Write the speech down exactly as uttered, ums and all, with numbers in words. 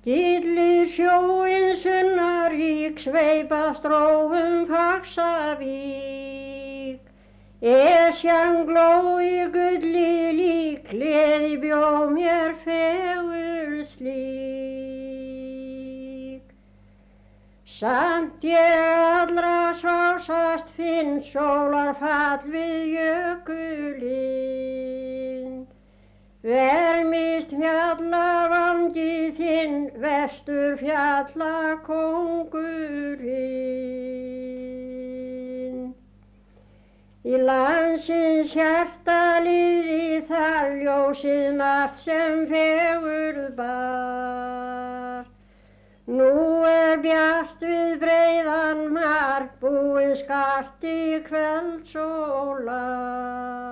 Gyllir sjóinn Sunnavík, sveipað strófum Faxavík. Esjan gló í gulli lík, gleði bjó mér fegurð slík. Samt ég allra svásast finn, sólarfall við jökulinn. Vermist fjallavangi þinn, vestur fjallakóngurinn. Í landsins hjarta liði þar ljósið margt sem fegurð bar. Nú er bjart við breiðan mark, búið skart í kvöldsólar.